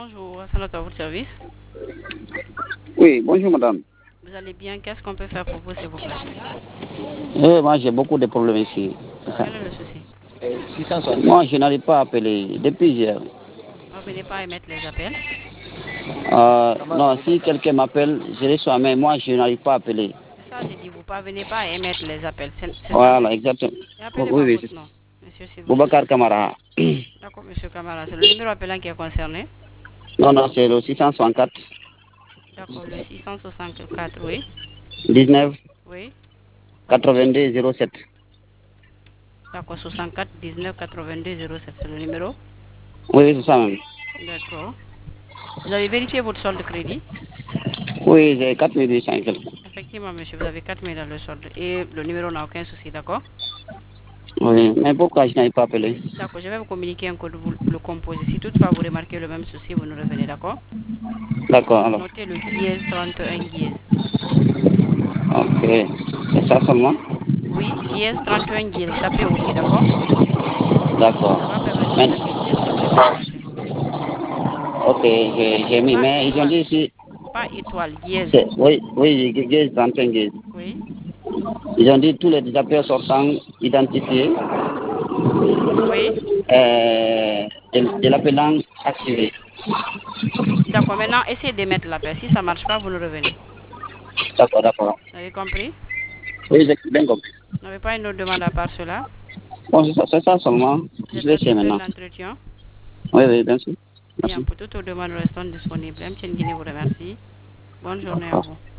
Bonjour, c'est notre à votre service. Oui, bonjour madame. Vous allez bien? Qu'est-ce qu'on peut faire pour vous, s'il vous plaît? Moi j'ai beaucoup de problèmes ici. Quel est le souci? Moi je n'arrive pas à appeler depuis hier. Vous ne venez pas émettre les appels? Non, si quelqu'un m'appelle, je reçois, mais moi je n'arrive pas à appeler. C'est ça, j'ai dit, vous ne parvenez pas à émettre les appels. C'est ça? Voilà, exactement. Et Oui, appelez-moi oui, c'est votre ça. nom, monsieur, s'il vous plaît. Boubacar Camara. D'accord, monsieur Kamara, c'est le numéro appelant qui est concerné. Non, non, c'est le 664 D'accord, le 664, oui. 19 Oui. 82 07. D'accord, 64 19 82 07, c'est le numéro. Oui, oui, c'est ça même. D'accord. Vous avez vérifié votre solde de crédit? Oui, j'ai 4800 et quelques. Effectivement, monsieur, vous avez 4 000 dans le solde et le numéro n'a aucun souci, d'accord? Oui, mais pourquoi je n'arrive pas à appeler? D'accord, je vais vous communiquer un code, vous le composez. Si toutefois vous remarquez le même souci, vous nous revenez, d'accord? D'accord, alors. Notez le dièse 31 dièse. Ok, c'est ça seulement? Oui, dièse 31 dièse. Vous tapez OK, d'accord? D'accord. Ça va permettre de Mais- mettre une pièce sur le numéro affiché. Ok, j'ai mis, mais ils ont dit ici, Pas étoile, dièse. oui, oui, j'ai 35 guises. Oui, Ils ont dit tous les appels sortants identifiés oui. de l'appelant activé. D'accord, maintenant essayez de mettre l'appel. Si ça ne marche pas, vous nous revenez. D'accord, d'accord. Vous avez compris? Oui, j'ai bien compris. Vous n'avez pas une autre demande à part cela? Bon, c'est ça seulement. Vous Je êtes vais essayer satisfait de maintenant. l'entretien? Oui, oui, bien sûr. Bien, Merci. pour toutes vos demandes restantes disponibles. M. Guinée vous remercie. Bonne journée à D'accord. vous.